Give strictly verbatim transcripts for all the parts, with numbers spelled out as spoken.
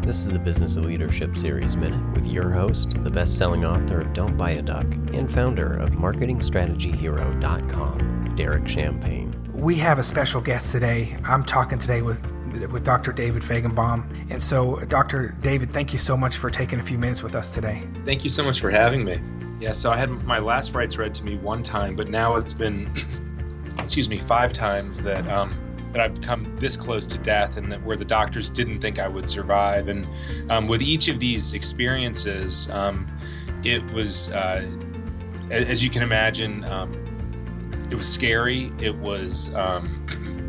This is the Business Leadership Series Minute with your host, the best-selling author of Don't Buy a Duck and founder of marketing strategy hero dot com, Derek Champagne. We have a special guest today. I'm talking today with with Doctor David Fajgenbaum. And so, Doctor David, thank you so much for taking a few minutes with us today. Thank you so much for having me. Yeah, so I had my last rites read to me one time, but now it's been, excuse me, five times that um, that I've come this close to death, and that where the doctors didn't think I would survive. And um, with each of these experiences, um, it was, uh, as you can imagine, um, it was scary. It was, um,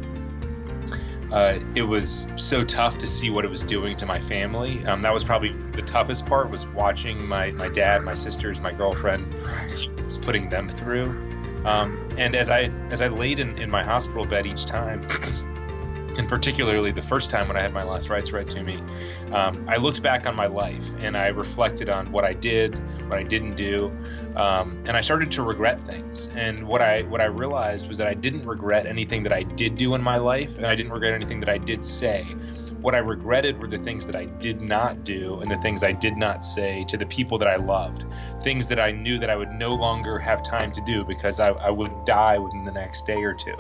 uh, it was so tough to see what it was doing to my family. Um, that was probably the toughest part, was watching my, my dad, my sisters, my girlfriend, see what it was putting them through. Um, and as I as I laid in, in my hospital bed each time, and particularly the first time when I had my last rites read to me, um, I looked back on my life and I reflected on what I did, what I didn't do, um, and I started to regret things. And what I what I realized was that I didn't regret anything that I did do in my life, and I didn't regret anything that I did say. What I regretted were the things that I did not do and the things I did not say to the people that I loved, things that I knew that I would no longer have time to do because I, I would die within the next day or two.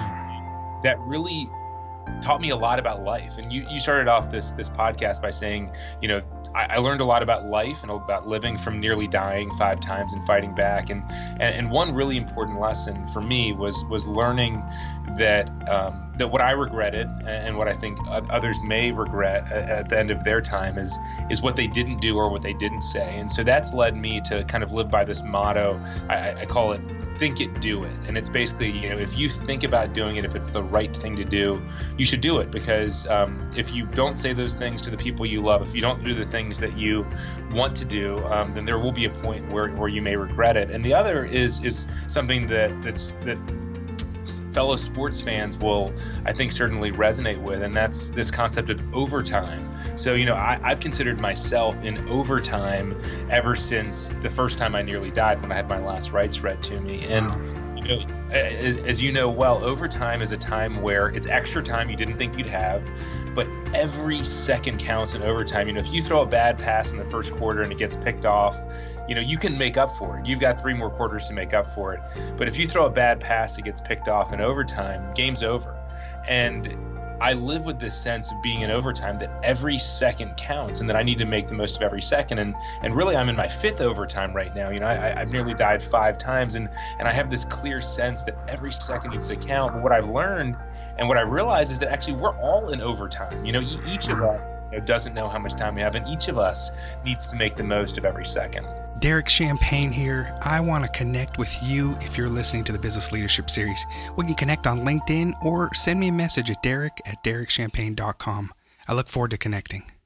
That really taught me a lot about life. And you, you started off this this podcast by saying, you know, I, I learned a lot about life and about living from nearly dying five times and fighting back. And, and, and one really important lesson for me was was learning that um, that what I regretted and what I think others may regret at the end of their time is is what they didn't do or what they didn't say. And so that's led me to kind of live by this motto. I, I call it think it, do it. And it's basically, you know, if you think about doing it, if it's the right thing to do, you should do it. Because um, if you don't say those things to the people you love, if you don't do the things that you want to do, um, then there will be a point where, where you may regret it. And the other is is something that that's that fellow sports fans will, I think, certainly resonate with, and that's this concept of overtime. So, you know, I, I've considered myself in overtime ever since the first time I nearly died, when I had my last rites read to me. And, you know, as, as you know well, overtime is a time where it's extra time you didn't think you'd have, but every second counts in overtime. You know, if you throw a bad pass in the first quarter and it gets picked off, you know, you can make up for it. You've got three more quarters to make up for it. But if you throw a bad pass that gets picked off in overtime, game's over. And I live with this sense of being in overtime, that every second counts and that I need to make the most of every second. And and really, I'm in my fifth overtime right now. You know, I, I've nearly died five times, and, and I have this clear sense that every second needs to count. But what I've learned and what I realize is that actually we're all in overtime. You know, each of us you know, doesn't know how much time we have, and each of us needs to make the most of every second. Derek Champagne here. I want to connect with you if you're listening to the Business Leadership Series. We can connect on LinkedIn or send me a message at derek at derek champagne dot com. I look forward to connecting.